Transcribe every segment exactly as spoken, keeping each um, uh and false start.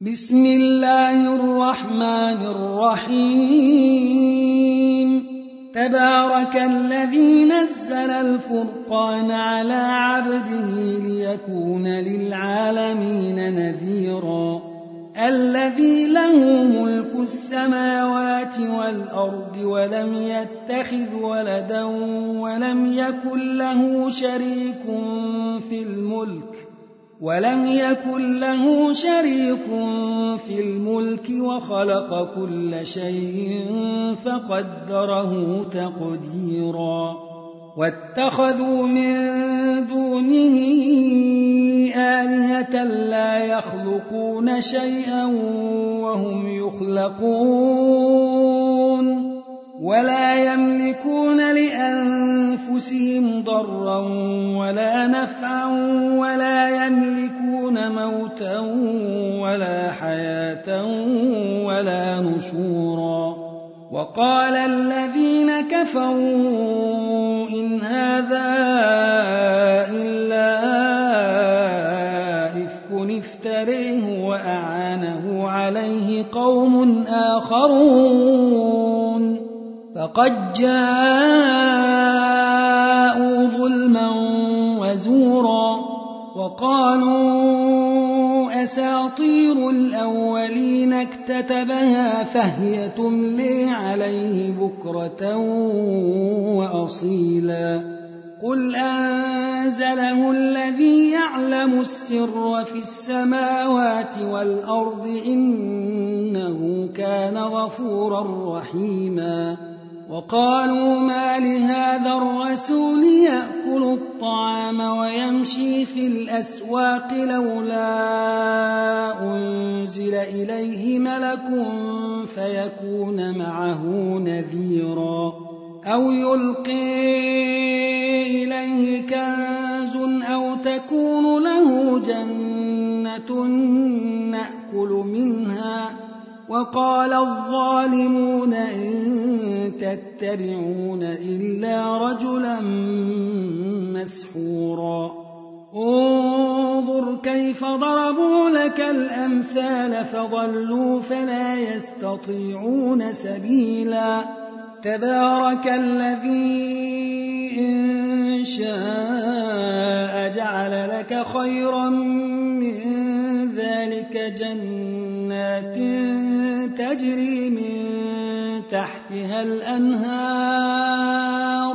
بسم الله الرحمن الرحيم تبارك الذي نزل الفرقان على عبده ليكون للعالمين نذيرا الذي له ملك السماوات والأرض ولم يتخذ ولدا ولم يكن له شريك في الملك ولم يكن له شريك في الملك وخلق كل شيء فقدره تقديرا واتخذوا من دونه آلهة لا يخلقون شيئا وهم يخلقون ولا يملكون لأنفسهم ضرا ولا نفعا ولا يملكون موتا ولا حياة ولا نشورا وقال الذين كفروا إن هذا إلا إفك افتريه وأعانه عليه قوم آخرون فقد جاءوا ظلما وزورا وقالوا أساطير الأولين اكتتبها فهي تملي عليه بكرة وأصيلا قل أنزله الذي يعلم السر في السماوات والأرض إنه كان غفورا رحيما وقالوا ما لهذا الرسول يأكل الطعام ويمشي في الأسواق لولا أنزل إليه ملك فيكون معه نذيرا أو يلقي إليه كنز أو تكون له جنة نأكل منها وقال الظالمون إن تتبعون إلا رجلا مسحورا انظر كيف ضربوا لك الأمثال فضلوا فلا يستطيعون سبيلا تبارك الذي إن شاء جعل لك خيرا من ذلك جنات تجري من تحتها الأنهار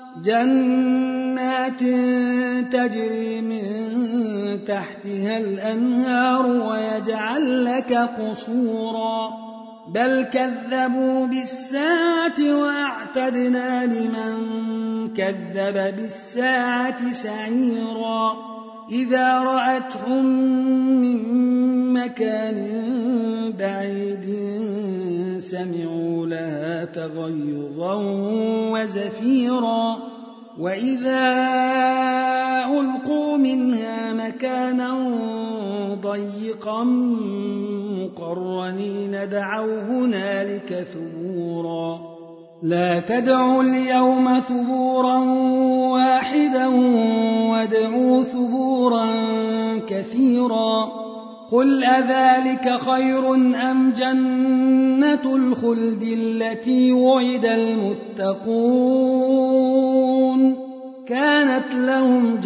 جنات تجري من تحتها الأنهار ويجعل لك قصورا بل كذبوا بالساعة وأعتدنا لمن كذب بالساعة سعيرا إذا رأتهم من مكان بعيد سمعوا لها تغيظا وزفيرا وإذا ألقوا منها مكانا ضيقا مقرنين دعوا هنالك ثبورا لا تدعوا اليوم ثبورا واحدا وادعوا ثبورا كثيرا قل أذلك خير أم جنة الخلد التي وعد المتقون كانت لهم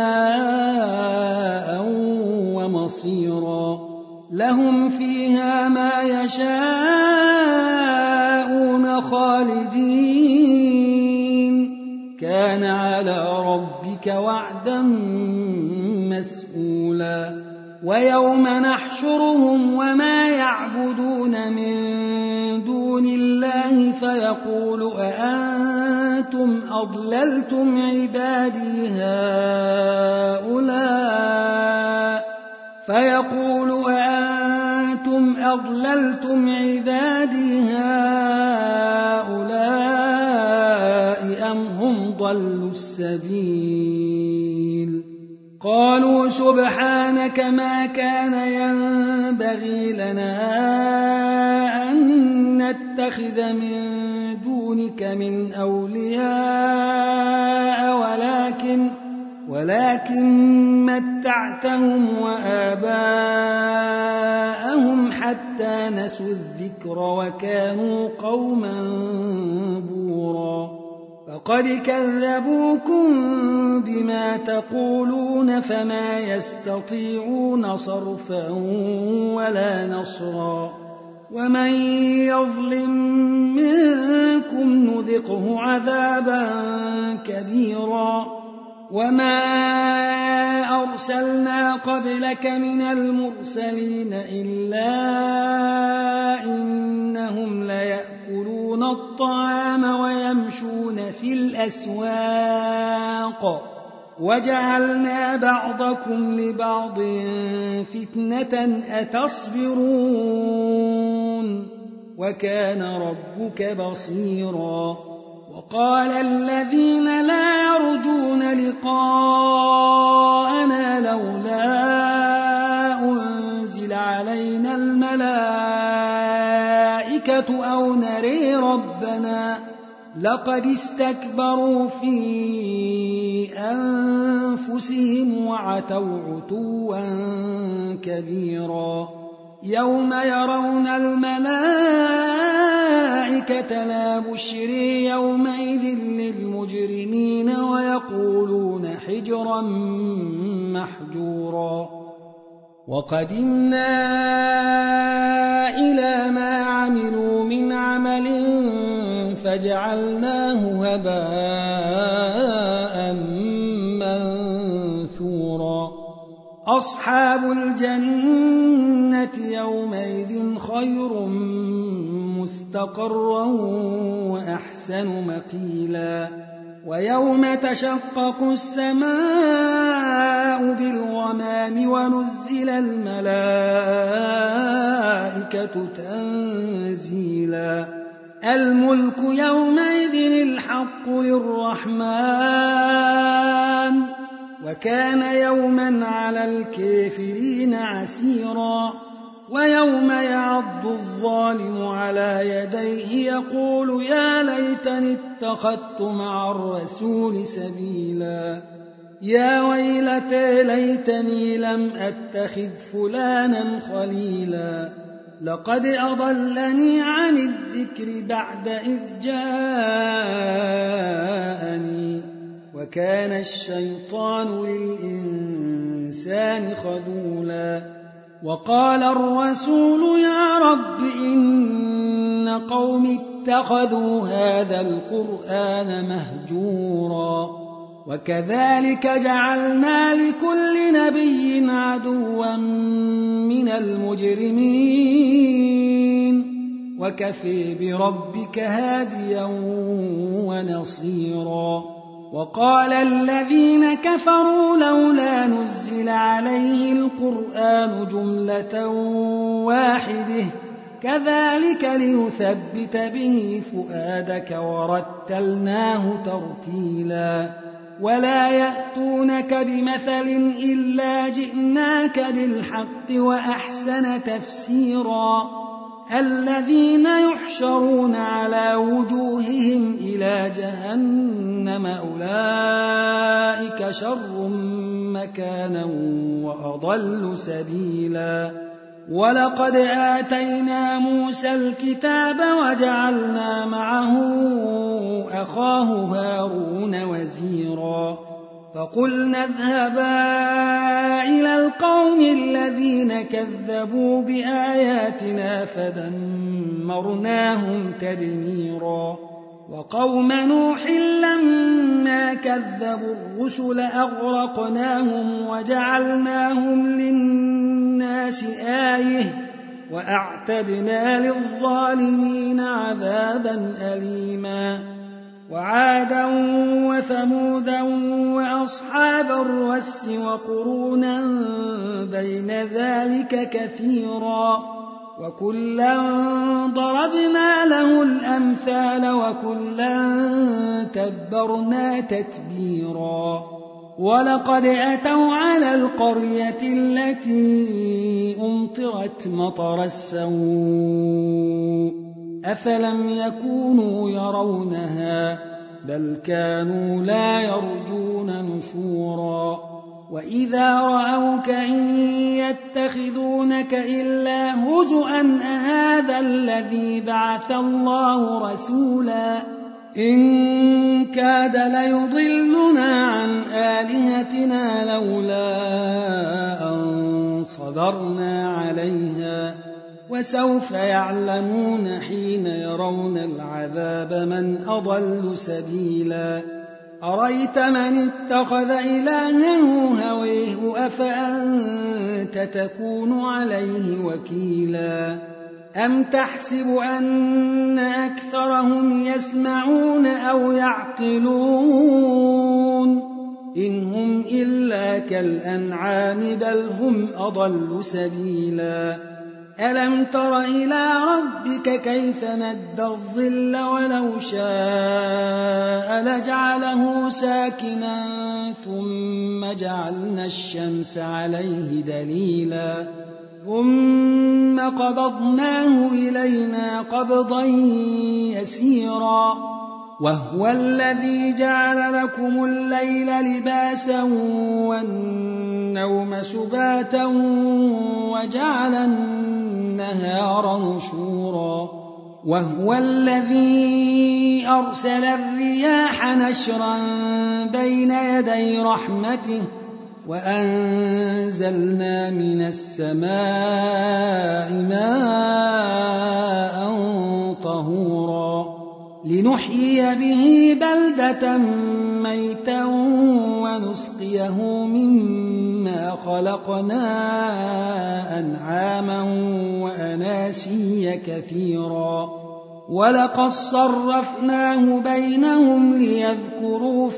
جزاء ومصيرا لهم فيها ما يشاءون خالدين كان على ربك وعدا مسئولا ويوم نحشرهم وما يعبدون من دون الله فيقول أأنتم أضللتم عبادي هؤلاء فيقول أأنتم أضللتم عبادي هؤلاء أم هم ضلوا السبيل قالوا سبحانك ما كان ينبغي لنا أن نتخذ من دونك من أولياء ولكن ولكن متعتهم وآباءهم حتى نسوا الذكر وكانوا قوما بورا فقد كذبوكم بما تقولون فما يستطيعون صرفا ولا نصرا ومن يظلم منكم نذقه عذابا كبيرا وما أرسلنا قبلك من المرسلين إلا إنهم ليأكلون الطعام ويمشون في الأسواق وجعلنا بعضكم لبعض فتنة أتصبرون وكان ربك بصيرا وقال الذين لا يرجون لقاءنا لولا أنزل علينا الملائكة أو نري ربنا لقد استكبروا في أنفسهم وعتوا عتوا كبيرا يوم يرون الملائكة لا بشري يومئذ للمجرمين ويقولون حجرا محجورا وقدمنا إلى ما عملوا من عمل فجعلناه هباء منثورا أصحاب الجنة يومئذ خير مستقرا وأحسن مقيلا ويوم تشقق السماء بالغمام ونزل الملائكة تنزيلا الملك يومئذ الحق للرحمن وكان يوما على الكافرين عسيرا ويوم يعض الظالم على يديه يقول يا ليتني اتخذت مع الرسول سبيلا يا ويلتى ليتني لم أتخذ فلانا خليلا لقد أضلني عن الذكر بعد إذ جاءني وكان الشيطان للإنسان خذولا وقال الرسول يا رب إن قوم اتخذوا هذا القرآن مهجورا وكذلك جعلنا لكل نبي عدوا من المجرمين وكفي بربك هاديا ونصيرا وقال الذين كفروا لولا نزل عليه القرآن جملة واحدة كذلك لنثبت به فؤادك ورتلناه ترتيلا ولا يأتونك بمثل إلا جئناك بالحق وأحسن تفسيرا الذين يحشرون على وجوههم إلى جهنم أولئك شر مكانا وأضل سبيلا ولقد آتينا موسى الكتاب وجعلنا معه أخاه هارون وزيرا فقلنا اذهبا إلى القوم الذين كذبوا بآياتنا فدمرناهم تدميرا وقوم نوح لما كذبوا الرسل أغرقناهم وجعلناهم للناس آية وأعتدنا للظالمين عذابا أليما وعادا وثمودا وأصحاب الرس وقرونا بين ذلك كثيرا وكلا ضربنا له الأمثال وكلا تبرنا تتبيرا ولقد أتوا على القرية التي أمطرت مطر السوء أفلم يكونوا يرونها بل كانوا لا يرجون نشورا وإذا رأوك إن يتخذونك إلا هزؤا أهذا الذي بعث الله رسولا إن كاد ليضلنا عن آلهتنا لولا أن صبرنا عليها وسوف يعلمون حين يرون العذاب من أضل سبيلا أريت من اتخذ إلهه هويه أفأنت تكون عليه وكيلا أم تحسب أن أكثرهم يسمعون أو يعقلون إن هم إلا كالأنعام بل هم أضل سبيلا ألم تر إلى ربك كيف مد الظل ولو شاء لجعله ساكنا ثم جعلنا الشمس عليه دليلا ثم قبضناه إلينا قبضا يسيرا وهو الذي جعل لكم الليل لباسا والنوم سباتا وجعل النهار نشورا وهو الذي أرسل الرياح نشرا بين يدي رحمته وأنزلنا من السماء ماء طهورا لنحيي به بلدة ميتا ونسقيه مما خلقنا أنعاما وأناسيا كثيرا ولقد صرفناه بينهم ليذكروا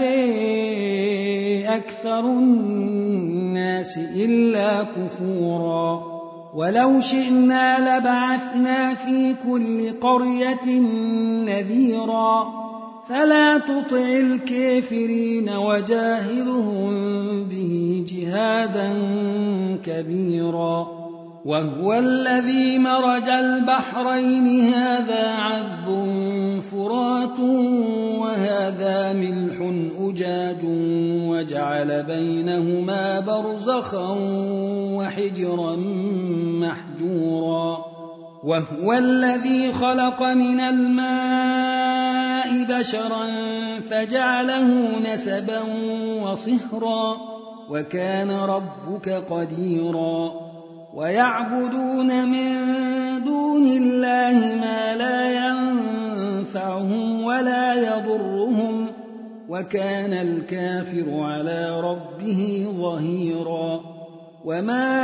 فأبى أكثر الناس إلا كفورا ولو شئنا لبعثنا في كل قرية نذيرا فلا تطع الكافرين وجاهدهم به جهادا كبيرا وهو الذي مرج البحرين هذا عذب فرات وهذا ملح أجاج وجعل بينهما برزخا وحجرا محجورا وهو الذي خلق من الماء بشرا فجعله نسبا وصهرا وكان ربك قديرا ويعبدون من دون الله ما لا ينفعهم ولا يضرهم وكان الكافر على ربه ظهيرا وما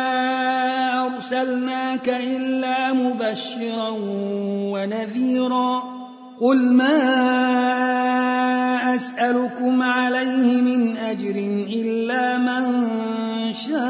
أرسلناك إلا مبشرا ونذيرا قل ما أسألكم عليه من أجر إلا من شاء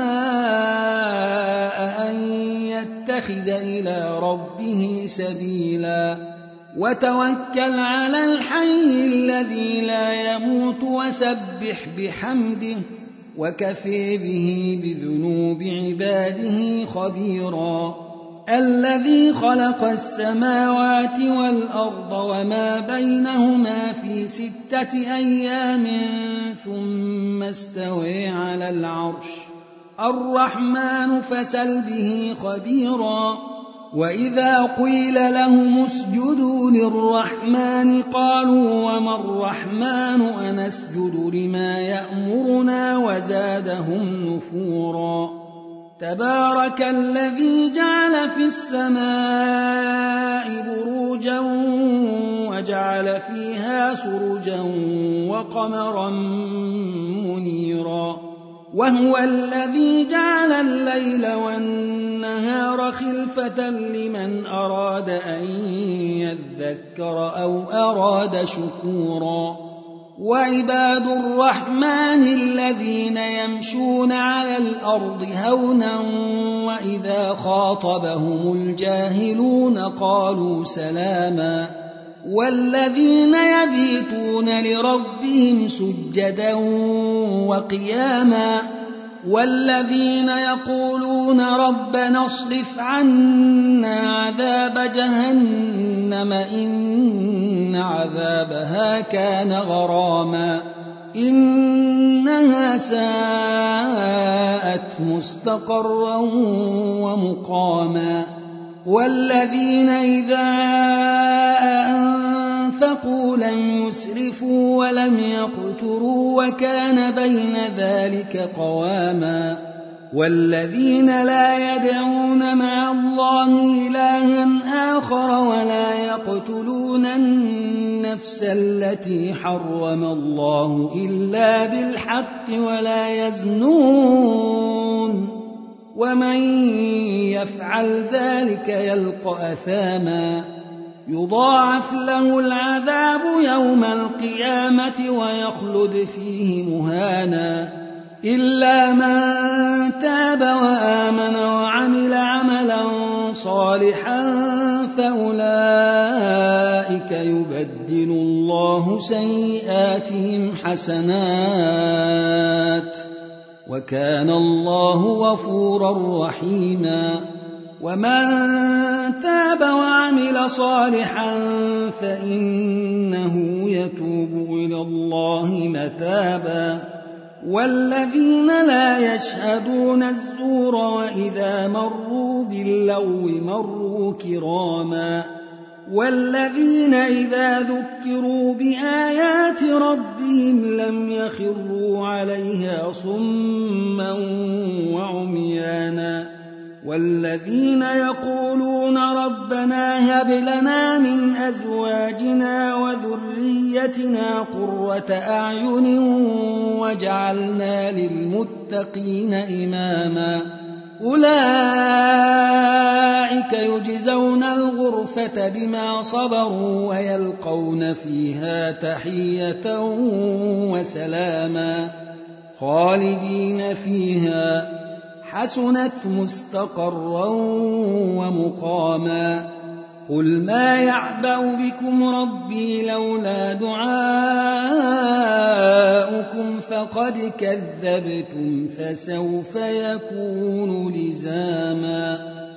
أن يتخذ إلى ربه سبيلا وتوكل على الحي الذي لا يموت وسبح بحمده وكفى به بذنوب عباده خبيرا الذي خلق السماوات والأرض وما بينهما في ستة أيام ثم استوى على العرش الرحمن فسل به خبيرا وإذا قيل لهم اسجدوا للرحمن قالوا وما الرحمن أنسجد لما يأمرنا وزادهم نفورا تبارك الذي جعل في السماء بروجا وجعل فيها سرجا وقمرا منيرا وهو الذي جعل الليل والنهار خلفة لمن أراد أن يذكر أو أراد شكورا وعباد الرحمن الذين يمشون على الأرض هونا وإذا خاطبهم الجاهلون قالوا سلاما والذين يبيتون لربهم سجدا وقياما والذين يقولون ربنا اصرف عنا عذاب جهنم إن عذابها كان غراما إن إنها ساءت مستقرا ومقاما والذين إذا أنفقوا لم يسرفوا ولم يقتروا وكان بين ذلك قواما والذين لا يدعون مع الله إلها آخر ولا يقتلون النفس التي حرم الله إلا بالحق ولا يزنون ومن يفعل ذلك يلقى أثاما يضاعف له العذاب يوم القيامة ويخلد فيه مهانا إلا من تاب وآمن وعمل عملا صالحا فأولئك يبدل الله سيئاتهم حسنات وكان الله غفورا رحيما ومن تاب وعمل صالحا فإنه يتوب إلى الله متابا والذين لا يشهدون الزور وإذا مروا باللغو مروا كراما والذين إذا ذكروا بآيات ربهم لم يخروا عليها صما وعميانا والذين يقولون ربنا هب لنا من أزواجنا وذريتنا قرة أعين وجعلنا للمتقين إماما أولئك يجزون الغرفة بما صبروا ويلقون فيها تحية وسلاما خالدين فيها حسنت مستقرا ومقاما قل ما يعبأ بكم ربي لولا دعاؤكم فقد كذبتم فسوف يكون لزاما